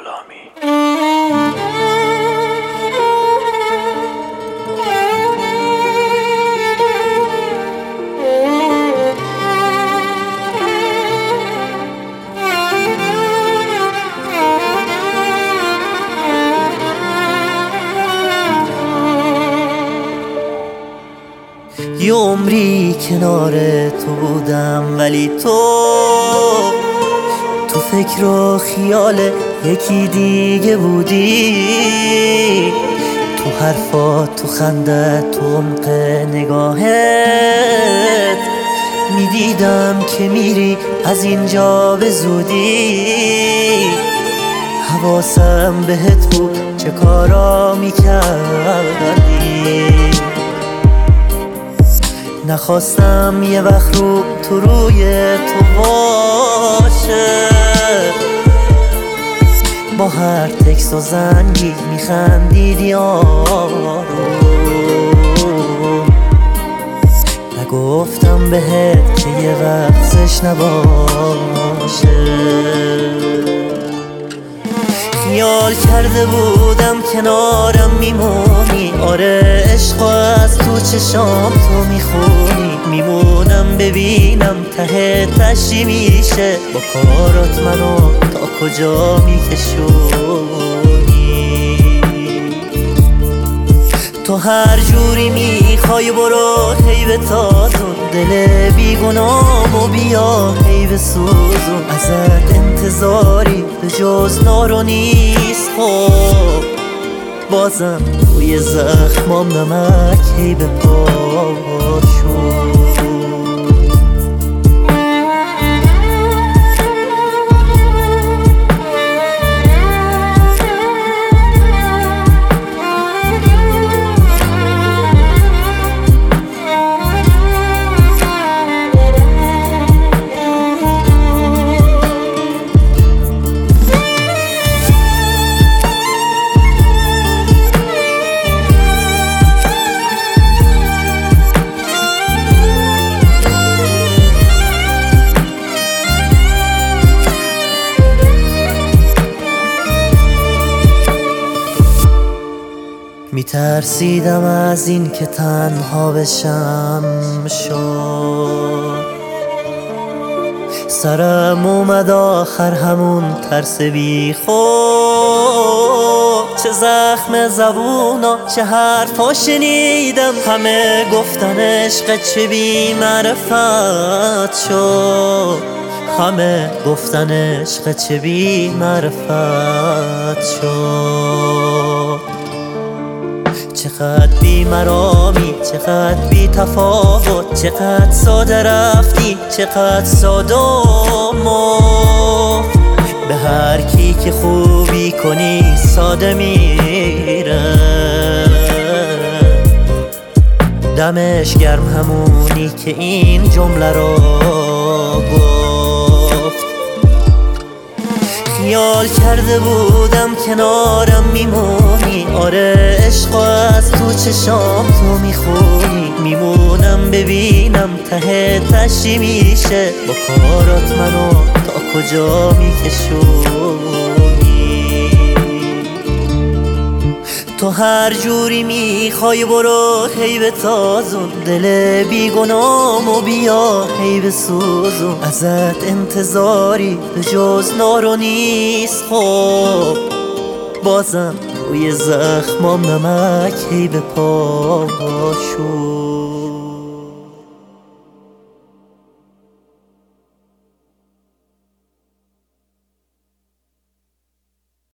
غلامی. یه عمری کنار تو بودم ولی تو فکر و خیال یکی دیگه بودی. تو حرفات، تو خنده، تو عمق نگاهت میدیدم که میری از اینجا به زودی. حواسم بهت بود چه کارا میکردی. نخواستم یه وقت تو روی تو باشه، با هر تکس و زنگی میخندیدی آروم. نگفتم بهت که یه وقتش نباشه. خیال کرده بودم کنارم میمونی، آره عشق از تو چشام تو میخونی. میمونم ببینم ته تشی میشه، با کارات منو تا کجا میکشونی. تو هر جوری میخوای برو هی به تازون، دل بیگناهمو بیا هی به سوزون. ازت انتظاری به جز نارو نیست، خب بازم توی زخمام نمک هی به پاشون. میترسیدم از این که تنها بشم شد، سرم اومد آخر همون ترس بی خود. چه زخم زبونا چه حرفا شنیدم، همه گفتن عشق چه بی معرفت شد. همه گفتن عشق چه بی معرفت شد. چقدر بی مرامی، چقدر بی تفاوت، چقدر ساده رفتی، چقدر ساده مفت. به هر کی که خوبی کنی ساده میره، دمش گرم همونی که این جمله رو گفت. خیال کرده بودم کنارم میمونی، آره عشق از تو چشام تو میخونی. میمونم ببینم ته تشی میشه، با کارات منو تا کجا میکشونی. تو هر جوری میخوای برو هی به تازون، دل بیگناهمو بیا هی به سوزون. ازت انتظاری به جز نارو نیست، خب بازم توی زخمام نمک هی به پاشون.